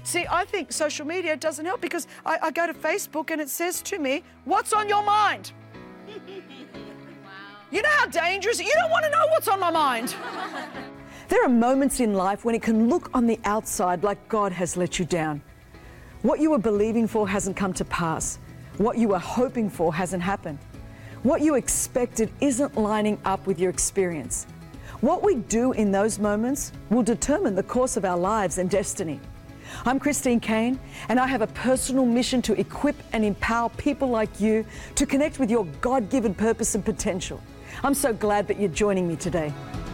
See, I think social media doesn't help because I go to Facebook and it says to me, what's on your mind? You know how dangerous? You don't want to know what's on my mind. There are moments in life when it can look on the outside like God has let you down. What you were believing for hasn't come to pass. What you were hoping for hasn't happened. What you expected isn't lining up with your experience. What we do in those moments will determine the course of our lives and destiny. I'm Christine Caine, and I have a personal mission to equip and empower people like you to connect with your God-given purpose and potential. I'm so glad that you're joining me today.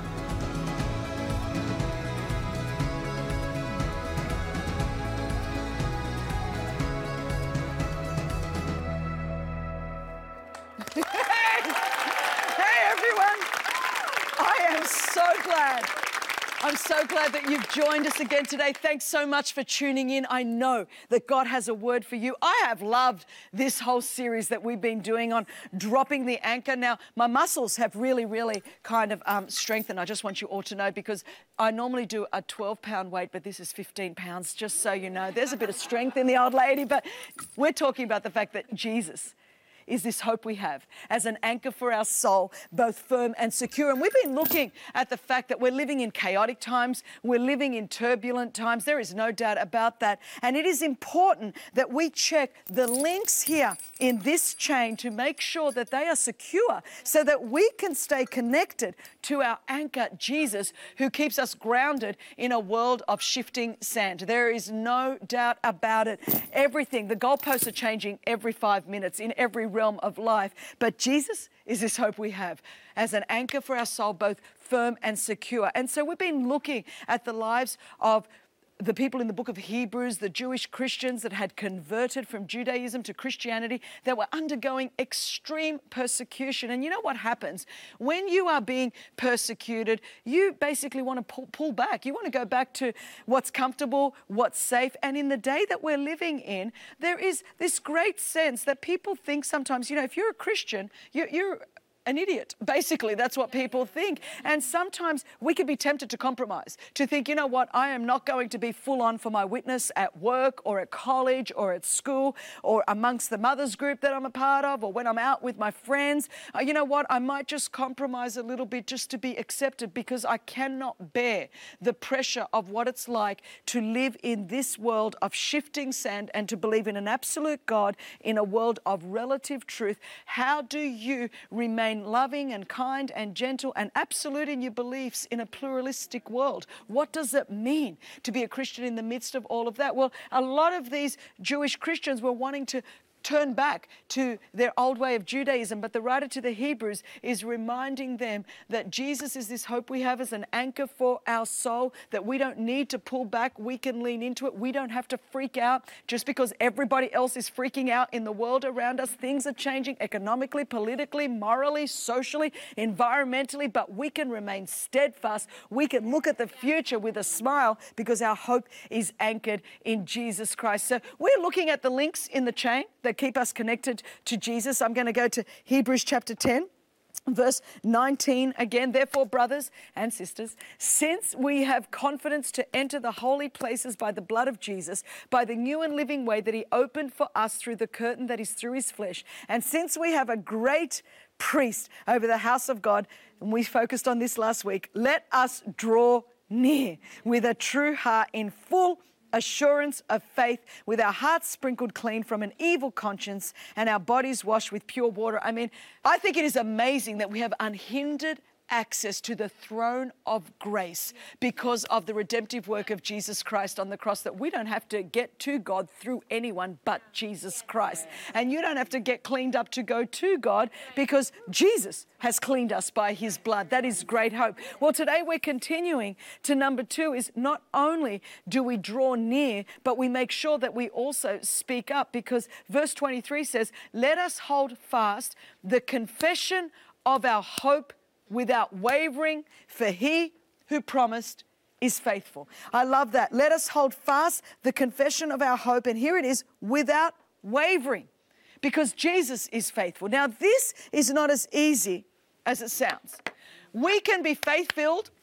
I'm so glad that you've joined us again today. Thanks so much for tuning in. I know that God has a word for you. I have loved this whole series that we've been doing on dropping the anchor. Now, my muscles have really kind of strengthened. I just want you all to know, because I normally do a 12-pound weight, but this is 15 pounds, just so you know. There's a bit of strength in the old lady, but we're talking about the fact that Jesus is this hope we have as an anchor for our soul, both firm and secure. And we've been looking at the fact that we're living in chaotic times, we're living in turbulent times. There is no doubt about that. And it is important that we check the links here in this chain to make sure that they are secure so that we can stay connected to our anchor, Jesus, who keeps us grounded in a world of shifting sand. There is no doubt about it. Everything, the goalposts are changing every 5 minutes in every realm of life, but Jesus is this hope we have as an anchor for our soul, both firm and secure. And so we've been looking at the lives of the people in the book of Hebrews, the Jewish Christians that had converted from Judaism to Christianity, that were undergoing extreme persecution. And you know what happens? When you are being persecuted, you basically want to pull back. You want to go back to what's comfortable, what's safe. And in the day that we're living in, there is this great sense that people think sometimes, you know, if you're a Christian, you're an idiot. Basically, that's what people think. And sometimes we can be tempted to compromise, to think, you know what, I am not going to be full on for my witness at work or at college or at school or amongst the mothers group that I'm a part of or when I'm out with my friends. You know what, I might just compromise a little bit just to be accepted because I cannot bear the pressure of what it's like to live in this world of shifting sand and to believe in an absolute God in a world of relative truth. How do you remain loving and kind and gentle and absolute in your beliefs in a pluralistic world? What does it mean to be a Christian in the midst of all of that? Well, a lot of these Jewish Christians were wanting to turn back to their old way of Judaism, but the writer to the Hebrews is reminding them that Jesus is this hope we have as an anchor for our soul, that we don't need to pull back, we can lean into it. We don't have to freak out just because everybody else is freaking out in the world around us. Things are changing economically, politically, morally, socially, environmentally, but we can remain steadfast. We can look at the future with a smile because our hope is anchored in Jesus Christ. So we're looking at the links in the chain that keep us connected to Jesus. I'm going to go to Hebrews chapter 10. Verse 19 again, therefore, brothers and sisters, since we have confidence to enter the holy places by the blood of Jesus, by the new and living way that he opened for us through the curtain that is through his flesh, and since we have a great priest over the house of God, and we focused on this last week, let us draw near with a true heart in full assurance of faith, with our hearts sprinkled clean from an evil conscience and our bodies washed with pure water. I mean, I think it is amazing that we have unhindered access to the throne of grace because of the redemptive work of Jesus Christ on the cross, that we don't have to get to God through anyone but Jesus Christ. And you don't have to get cleaned up to go to God because Jesus has cleaned us by his blood. That is great hope. Well, today we're continuing to number 2 is not only do we draw near, but we make sure that we also speak up, because verse 23 says, let us hold fast the confession of our hope without wavering, for he who promised is faithful. I love that. Let us hold fast the confession of our hope, and here it is, without wavering, because Jesus is faithful. Now, this is not as easy as it sounds. We can be faith-filled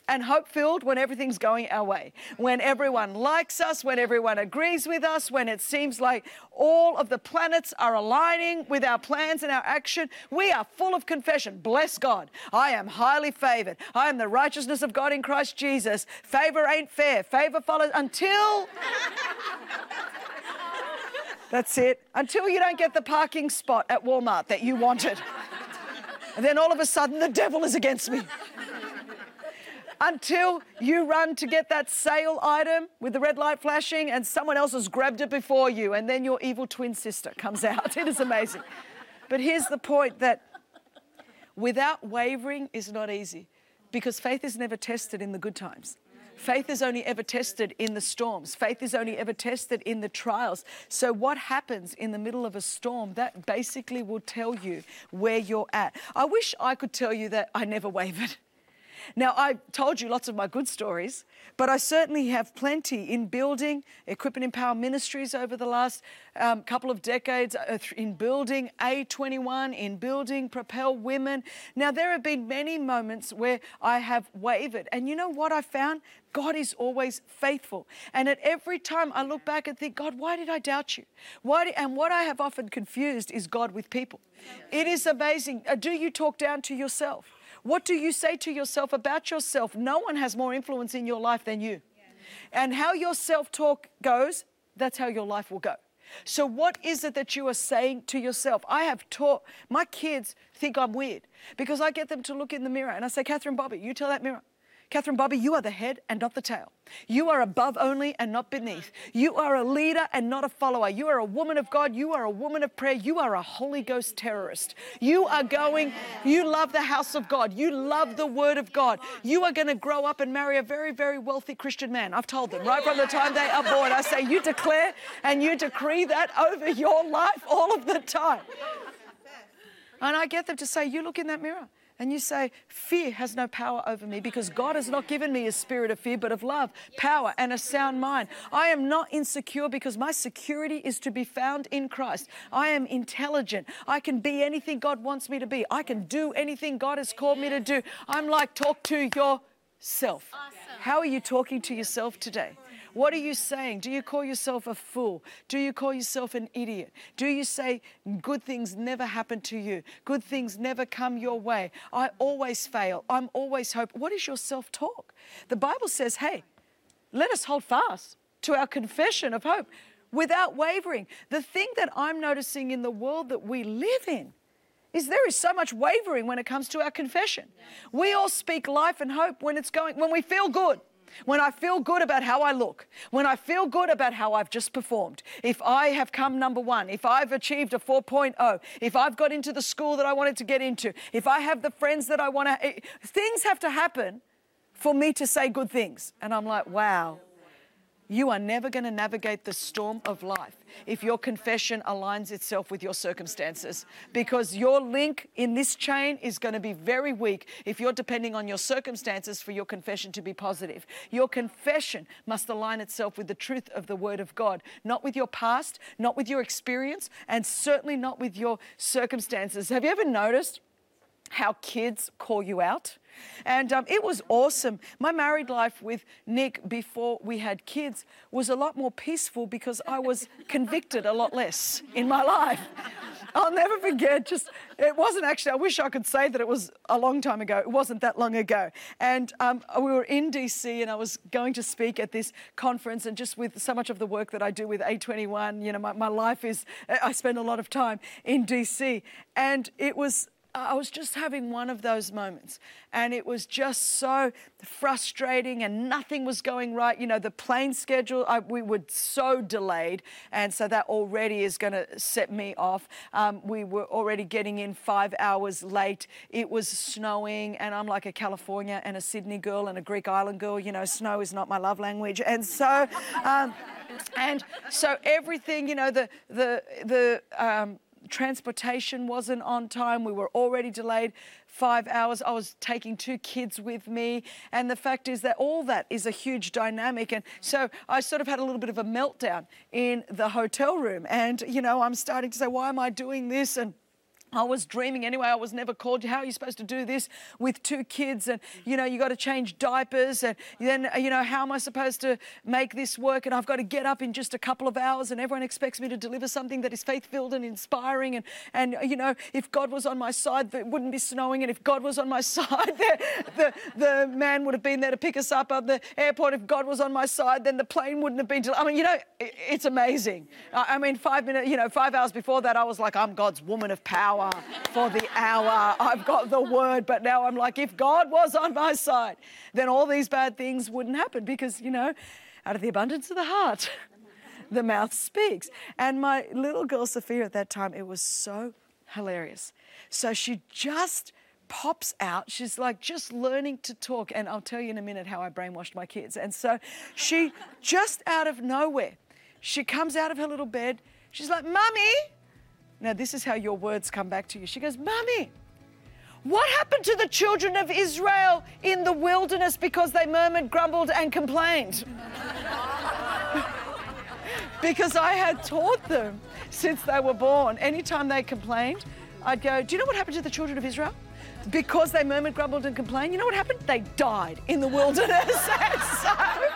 and hope-filled when everything's going our way, when everyone likes us, when everyone agrees with us, when it seems like all of the planets are aligning with our plans and our action. We are full of confession. Bless God. I am highly favored. I am the righteousness of God in Christ Jesus. Favor ain't fair. Favor follows until... That's it. Until you don't get the parking spot at Walmart that you wanted. And then all of a sudden, the devil is against me. Until you run to get that sale item with the red light flashing and someone else has grabbed it before you, and then your evil twin sister comes out. It is amazing. But here's the point, that without wavering is not easy, because faith is never tested in the good times. Faith is only ever tested in the storms. Faith is only ever tested in the trials. So what happens in the middle of a storm, that basically will tell you where you're at. I wish I could tell you that I never wavered. Now, I told you lots of my good stories, but I certainly have plenty in building Equip and Empower Ministries over the last couple of decades, in building A21, in building Propel Women. Now, there have been many moments where I have wavered. And you know what I found? God is always faithful. And at every time I look back and think, God, why did I doubt you? And what I have often confused is God with people. It is amazing. Do you talk down to yourself? What do you say to yourself about yourself? No one has more influence in your life than you. And how your self-talk goes, that's how your life will go. So what is it that you are saying to yourself? I have taught, my kids think I'm weird because I get them to look in the mirror and I say, Catherine Bobby, you tell that mirror. Catherine Bobby, you are the head and not the tail. You are above only and not beneath. You are a leader and not a follower. You are a woman of God. You are a woman of prayer. You are a Holy Ghost terrorist. You love the house of God. You love the word of God. You are going to grow up and marry a very, very wealthy Christian man. I've told them right from the time they are born. I say, you declare and you decree that over your life all of the time. And I get them to say, you look in that mirror. And you say, fear has no power over me because God has not given me a spirit of fear, but of love, power, and a sound mind. I am not insecure because my security is to be found in Christ. I am intelligent. I can be anything God wants me to be. I can do anything God has called me to do. I'm like, talk to yourself. Awesome. How are you talking to yourself today? What are you saying? Do you call yourself a fool? Do you call yourself an idiot? Do you say good things never happen to you? Good things never come your way. I always fail. I'm always hope. What is your self-talk? The Bible says, hey, let us hold fast to our confession of hope without wavering. The thing that I'm noticing in the world that we live in is there is so much wavering when it comes to our confession. We all speak life and hope when we feel good. When I feel good about how I look, when I feel good about how I've just performed, if I have come number one, if I've achieved a 4.0, if I've got into the school that I wanted to get into, if I have the friends that I want to, things have to happen for me to say good things. And I'm like, wow, you are never going to navigate the storm of life if your confession aligns itself with your circumstances, because your link in this chain is going to be very weak if you're depending on your circumstances for your confession to be positive. Your confession must align itself with the truth of the Word of God, not with your past, not with your experience, and certainly not with your circumstances. Have you ever noticed how kids call you out? And it was awesome. My married life with Nick before we had kids was a lot more peaceful because I was convicted a lot less in my life. I'll never forget, it wasn't actually, I wish I could say that it was a long time ago. It wasn't that long ago. And we were in DC and I was going to speak at this conference, and just with so much of the work that I do with A21, you know, my life is, I spend a lot of time in DC. And I was just having one of those moments, and it was just so frustrating and nothing was going right. You know, the plane schedule, we were so delayed, and so that already is going to set me off. We were already getting in 5 hours late. It was snowing, and I'm like a California and a Sydney girl and a Greek island girl. You know, snow is not my love language. And so, everything, you know, the transportation wasn't on time. We were already delayed 5 hours. I was taking 2 kids with me. And the fact is that all that is a huge dynamic. And so I sort of had a little bit of a meltdown in the hotel room. And, you know, I'm starting to say, why am I doing this? And I was dreaming anyway. I was never called. How are you supposed to do this with 2 kids? And, you know, you got to change diapers. And then, you know, how am I supposed to make this work? And I've got to get up in just a couple of hours and everyone expects me to deliver something that is faith-filled and inspiring. And you know, if God was on my side, it wouldn't be snowing. And if God was on my side, the man would have been there to pick us up at the airport. If God was on my side, then the plane wouldn't have been. I mean, you know, it's amazing. I mean, 5 hours before that, I was like, I'm God's woman of power. For the hour, I've got the word, but now I'm like, if God was on my side, then all these bad things wouldn't happen because, you know, out of the abundance of the heart, the mouth speaks. And my little girl, Sophia, at that time, it was so hilarious. So she just pops out. She's like just learning to talk. And I'll tell you in a minute how I brainwashed my kids. And so she just out of nowhere, she comes out of her little bed. She's like, Mummy. Now, this is how your words come back to you. She goes, Mummy, what happened to the children of Israel in the wilderness because they murmured, grumbled, and complained? Because I had taught them since they were born. Anytime they complained, I'd go, do you know what happened to the children of Israel? Because they murmured, grumbled, and complained, you know what happened? They died in the wilderness. And so...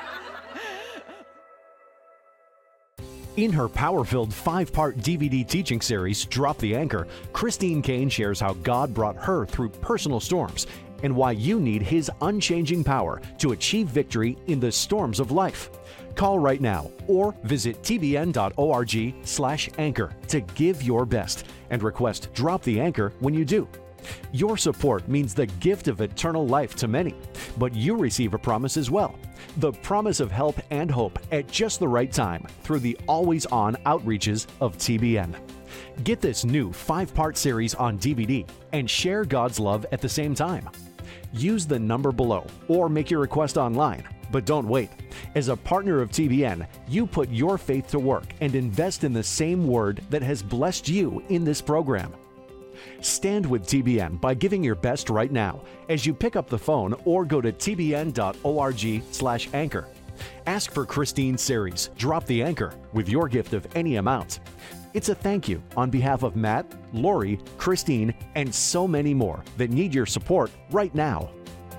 In her power-filled 5-part DVD teaching series, Drop the Anchor, Christine Caine shares how God brought her through personal storms and why you need His unchanging power to achieve victory in the storms of life. Call right now or visit tbn.org/anchor to give your best and request Drop the Anchor when you do. Your support means the gift of eternal life to many, but you receive a promise as well. The promise of help and hope at just the right time through the always-on outreaches of TBN. Get this new 5-part series on DVD and share God's love at the same time. Use the number below or make your request online. But don't wait. As a partner of TBN, you put your faith to work and invest in the same word that has blessed you in this program. Stand with TBN by giving your best right now as you pick up the phone or go to tbn.org/anchor. Ask for Christine's series, Drop the Anchor, with your gift of any amount. It's a thank you on behalf of Matt, Lori, Christine, and so many more that need your support right now.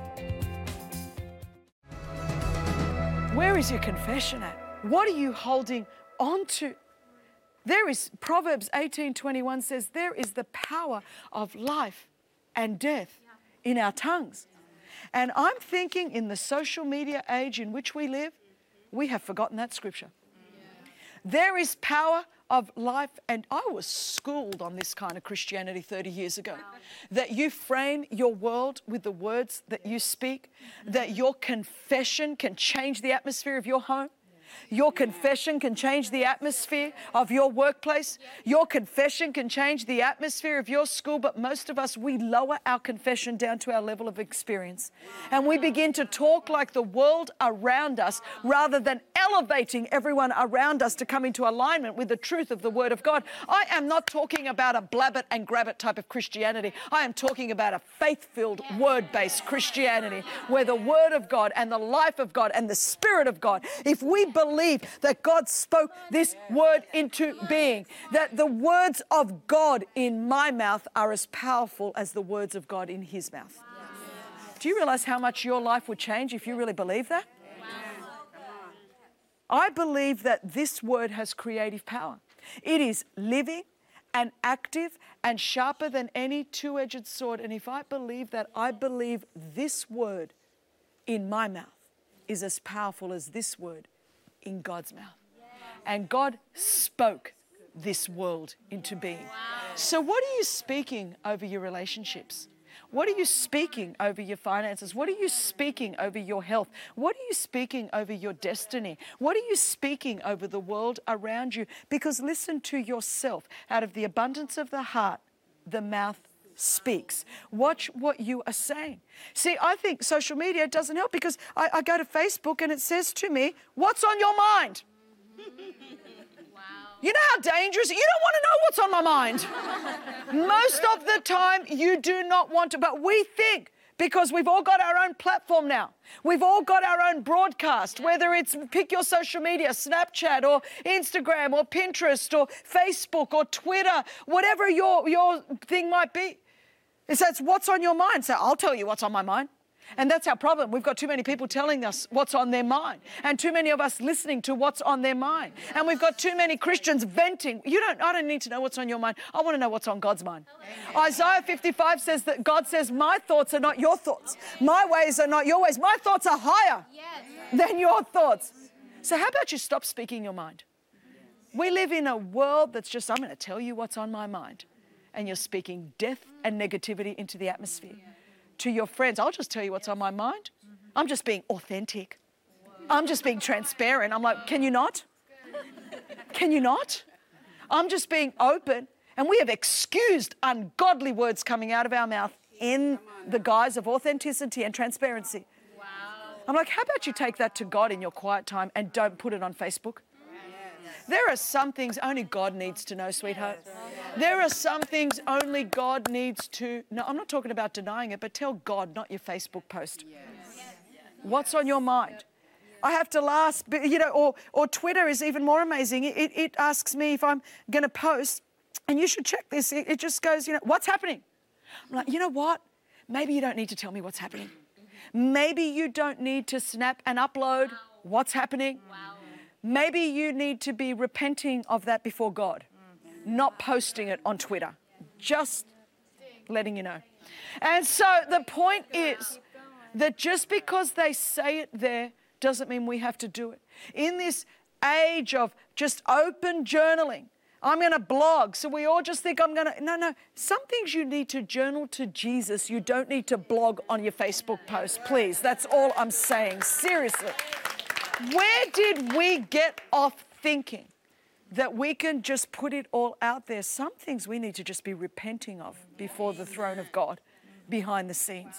Where is your confession at? What are you holding on to? There is, Proverbs 18:21 says, there is the power of life and death in our tongues. And I'm thinking in the social media age in which we live, we have forgotten that scripture. There is power of life, and I was schooled on this kind of Christianity 30 years ago, that you frame your world with the words that you speak, that your confession can change the atmosphere of your home. Your confession can change the atmosphere of your workplace. Your confession can change the atmosphere of your school. But most of us, we lower our confession down to our level of experience. And we begin to talk like the world around us rather than elevating everyone around us to come into alignment with the truth of the Word of God. I am not talking about a blab it and grab it type of Christianity. I am talking about a faith-filled, word-based Christianity where the Word of God and the life of God and the Spirit of God, if we believe that God spoke this word into being, that the words of God in my mouth are as powerful as the words of God in His mouth. Do you realize how much your life would change if you really believe that? I believe that this word has creative power. It is living and active and sharper than any two-edged sword. And if I believe that, I believe this word in my mouth is as powerful as this word in God's mouth. And God spoke this world into being. So what are you speaking over your relationships? What are you speaking over your finances? What are you speaking over your health? What are you speaking over your destiny? What are you speaking over the world around you? Because listen to yourself. Out of the abundance of the heart, the mouth speaks. Watch what you are saying. See, I think social media doesn't help because I go to Facebook and it says to me, what's on your mind? You know how dangerous? You don't want to know what's on my mind. Most of the time, you do not want to, but we think Because we've all got our own platform now. We've all got our own broadcast, whether it's pick your social media, Snapchat or Instagram or Pinterest or Facebook or Twitter, whatever your thing might be. It's what's on your mind. So I'll tell you what's on my mind. And that's our problem. We've got too many people telling us what's on their mind and too many of us listening to what's on their mind. And we've got too many Christians venting. I don't need to know what's on your mind. I want to know what's on God's mind. Isaiah 55 says that God says, my thoughts are not your thoughts. My ways are not your ways. My thoughts are higher than your thoughts. So how about you stop speaking your mind? We live in a world that's just, I'm going to tell you what's on my mind. And you're speaking death and negativity into the atmosphere. To your friends, I'll just tell you what's on my mind. I'm just being authentic. I'm just being transparent. I'm like, can you not? Can you not? I'm just being open. And we have excused ungodly words coming out of our mouth in the guise of authenticity and transparency. I'm like, how about you take that to God in your quiet time and don't put it on Facebook? There are some things only God needs to know, sweetheart. There are some things only God needs to know. I'm not talking about denying it, but tell God, not your Facebook post. What's on your mind? I have to last, or Twitter is even more amazing. It asks me if I'm going to post, and you should check this. It just goes, what's happening? I'm like, you know what? Maybe you don't need to tell me what's happening. Maybe you don't need to snap and upload what's happening. Maybe you need to be repenting of that before God, not posting it on Twitter, just letting you know. And so the point is that just because they say it there doesn't mean we have to do it. In this age of just open journaling, I'm going to blog, so we all just think I'm going to... No. Some things you need to journal to Jesus. You don't need to blog on your Facebook post, please. That's all I'm saying, seriously. Where did we get off thinking that we can just put it all out there? Some things we need to just be repenting of before the throne of God, behind the scenes.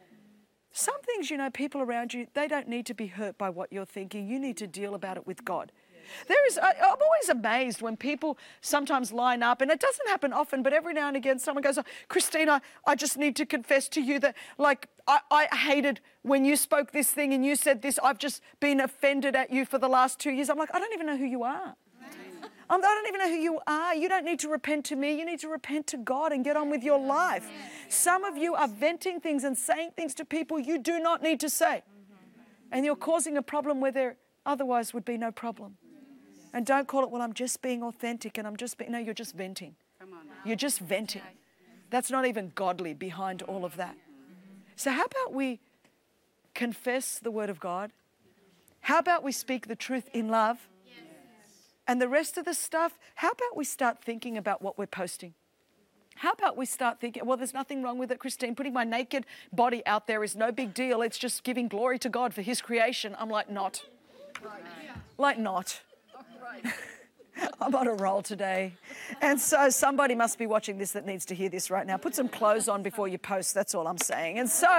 Some things, people around you, they don't need to be hurt by what you're thinking. You need to deal about it with God. I'm always amazed when people sometimes line up, and it doesn't happen often, but every now and again someone goes, Christina, I just need to confess to you that, I hated when you spoke this thing and you said this. I've just been offended at you for the last 2 years. I'm like, I don't even know who you are. I don't even know who you are. You don't need to repent to me. You need to repent to God and get on with your life. Some of you are venting things and saying things to people you do not need to say. And you're causing a problem where there otherwise would be no problem. And don't call it, I'm just being authentic and no, you're just venting. You're just venting. That's not even godly behind all of that. So how about we confess the word of God? How about we speak the truth in love? And the rest of the stuff, how about we start thinking about what we're posting? How about we start thinking, there's nothing wrong with it, Christine. Putting my naked body out there is no big deal. It's just giving glory to God for his creation. I'm like, not. I'm on a roll today. And so somebody must be watching this that needs to hear this right now. Put some clothes on before you post. That's all I'm saying. And so,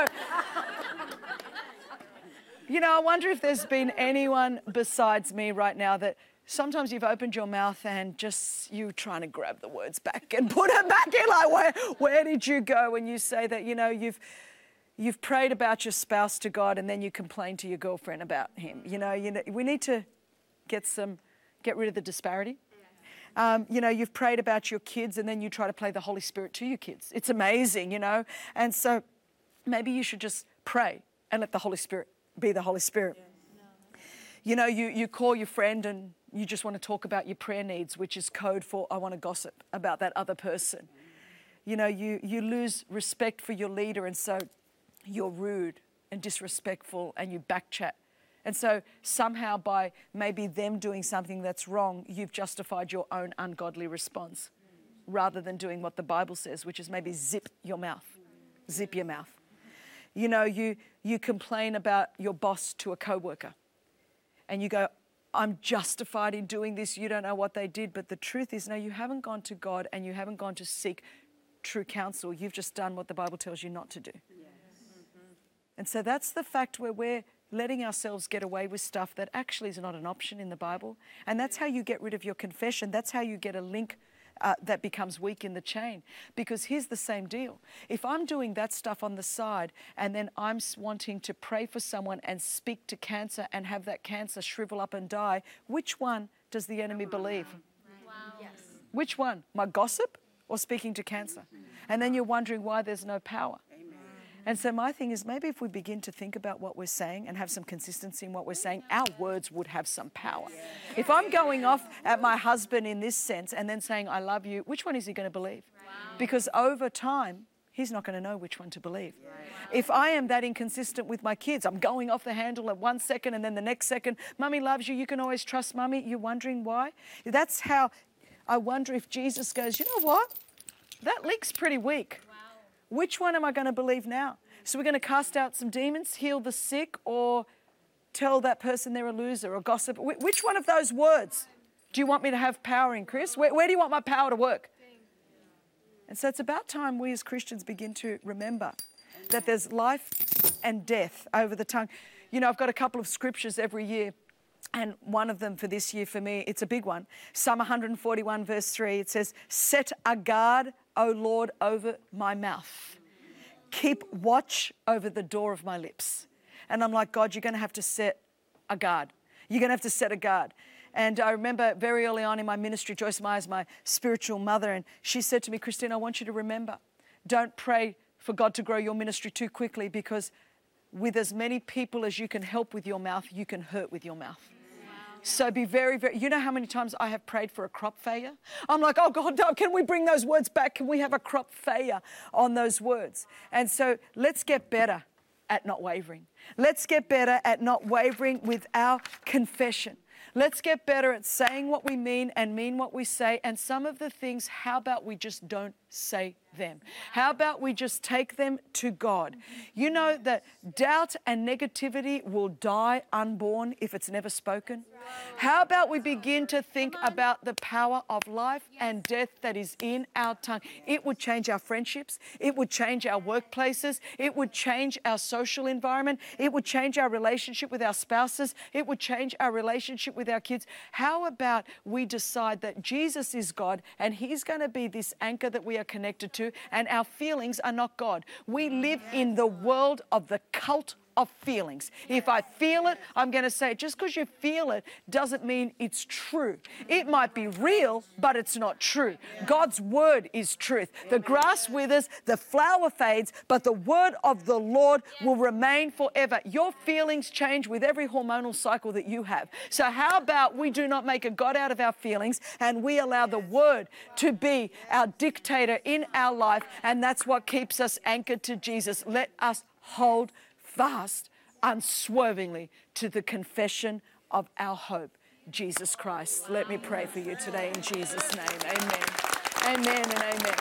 I wonder if there's been anyone besides me right now that sometimes you've opened your mouth and just you trying to grab the words back and put it back in. Like, where did you go when you say that, you've prayed about your spouse to God and then you complain to your girlfriend about him. We need to get rid of the disparity. You've prayed about your kids and then you try to play the Holy Spirit to your kids. It's amazing, And so maybe you should just pray and let the Holy Spirit be the Holy Spirit. You call your friend and you just want to talk about your prayer needs, which is code for I want to gossip about that other person. You lose respect for your leader and so you're rude and disrespectful and you backchat. And so somehow by maybe them doing something that's wrong, you've justified your own ungodly response rather than doing what the Bible says, which is maybe zip your mouth. Zip your mouth. You complain about your boss to a coworker and you go, I'm justified in doing this. You don't know what they did. But the truth is, no, you haven't gone to God and you haven't gone to seek true counsel. You've just done what the Bible tells you not to do. Yes. And so that's the fact where we're letting ourselves get away with stuff that actually is not an option in the Bible. And that's how you get rid of your confession. That's how you get a link that becomes weak in the chain. Because here's the same deal. If I'm doing that stuff on the side and then I'm wanting to pray for someone and speak to cancer and have that cancer shrivel up and die, which one does the enemy believe? Wow. Yes. Which one? My gossip or speaking to cancer? And then you're wondering why there's no power. And so my thing is, maybe if we begin to think about what we're saying and have some consistency in what we're saying, our words would have some power. If I'm going off at my husband in this sense and then saying, I love you, which one is he going to believe? Because over time, he's not going to know which one to believe. If I am that inconsistent with my kids, I'm going off the handle at 1 second and then the next second, Mummy loves you, you can always trust Mummy. You're wondering why? That's how I wonder if Jesus goes, you know what? That link's pretty weak. Which one am I going to believe now? So we're going to cast out some demons, heal the sick, or tell that person they're a loser or gossip? Which one of those words do you want me to have power in, Chris? Where do you want my power to work? And so it's about time we as Christians begin to remember that there's life and death over the tongue. You know, I've got a couple of scriptures every year. And one of them for this year, for me, it's a big one. Psalm 141 verse 3, it says, set a guard, O Lord, over my mouth. Keep watch over the door of my lips. And I'm like, God, you're going to have to set a guard. You're going to have to set a guard. And I remember very early on in my ministry, Joyce Myers, my spiritual mother, and she said to me, Christine, I want you to remember, don't pray for God to grow your ministry too quickly, because with as many people as you can help with your mouth, you can hurt with your mouth. So be very, very, you know how many times I have prayed for a crop failure? I'm like, oh God, can we bring those words back? Can we have a crop failure on those words? And so let's get better at not wavering. Let's get better at not wavering with our confession. Let's get better at saying what we mean and mean what we say. And some of the things, how about we just don't say them? How about we just take them to God? You know that doubt and negativity will die unborn if it's never spoken. How about we begin to think about the power of life and death that is in our tongue? It would change our friendships. It would change our workplaces. It would change our social environment. It would change our relationship with our spouses. It would change our relationship with our kids. How about we decide that Jesus is God and He's going to be this anchor that we are connected to, and our feelings are not God. We live in the world of the cult of feelings. If I feel it, I'm going to say it. Just because you feel it doesn't mean it's true. It might be real, but it's not true. God's word is truth. The grass withers, the flower fades, but the word of the Lord will remain forever. Your feelings change with every hormonal cycle that you have. So how about we do not make a God out of our feelings, and we allow the word to be our dictator in our life, and that's what keeps us anchored to Jesus. Let us hold fast unswervingly to the confession of our hope, Jesus Christ. Let me pray for you today in Jesus' name. Amen. Amen and amen.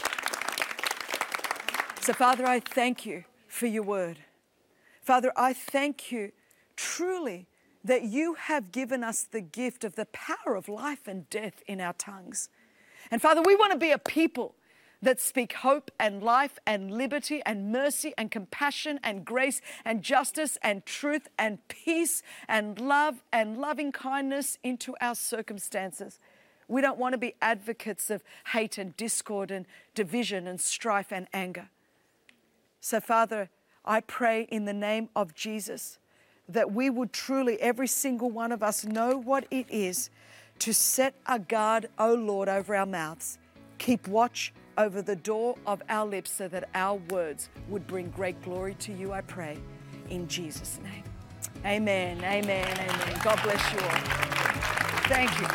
So, Father, I thank you for your word. Father, I thank you truly that you have given us the gift of the power of life and death in our tongues. And Father, we want to be a people that speak hope and life and liberty and mercy and compassion and grace and justice and truth and peace and love and loving kindness into our circumstances. We don't want to be advocates of hate and discord and division and strife and anger. So, Father, I pray in the name of Jesus that we would truly, every single one of us, know what it is to set a guard, O Lord, over our mouths. Keep watch over the door of our lips so that our words would bring great glory to you, I pray, in Jesus' name. Amen, amen, amen. God bless you all. Thank you.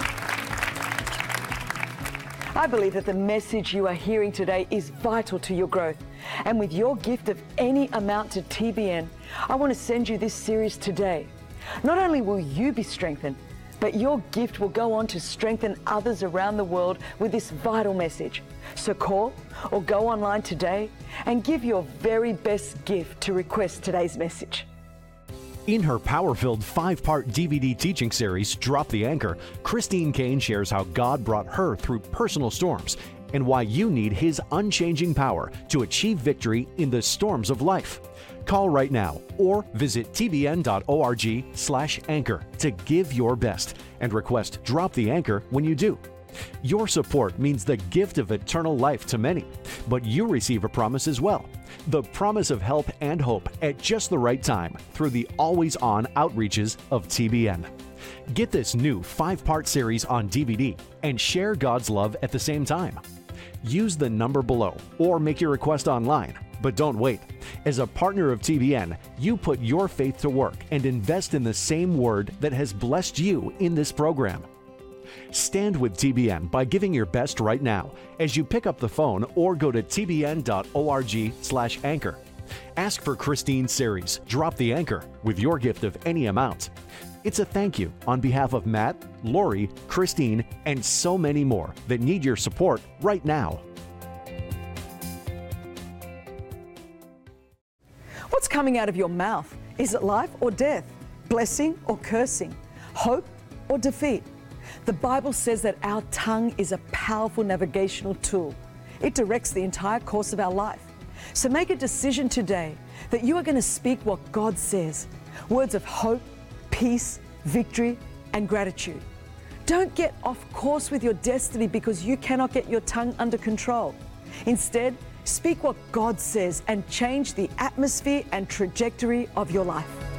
I believe that the message you are hearing today is vital to your growth. And with your gift of any amount to TBN, I want to send you this series today. Not only will you be strengthened, but your gift will go on to strengthen others around the world with this vital message. So call or go online today and give your very best gift to request today's message. In her power-filled 5-part DVD teaching series, Drop the Anchor, Christine Caine shares how God brought her through personal storms and why you need His unchanging power to achieve victory in the storms of life. Call right now or visit tbn.org/anchor to give your best and request Drop the Anchor when you do. Your support means the gift of eternal life to many, but you receive a promise as well. The promise of help and hope at just the right time through the always-on outreaches of TBN. Get this new 5-part series on DVD and share God's love at the same time. Use the number below or make your request online. But don't wait. As a partner of TBN, you put your faith to work and invest in the same word that has blessed you in this program. Stand with TBN by giving your best right now as you pick up the phone or go to tbn.org/anchor. Ask for Christine's series, Drop the Anchor, with your gift of any amount. It's a thank you on behalf of Matt, Lori, Christine, and so many more that need your support right now. What's coming out of your mouth? Is it life or death? Blessing or cursing? Hope or defeat? The Bible says that our tongue is a powerful navigational tool. It directs the entire course of our life. So make a decision today that you are going to speak what God says. Words of hope, peace, victory, and gratitude. Don't get off course with your destiny because you cannot get your tongue under control. Instead, speak what God says and change the atmosphere and trajectory of your life.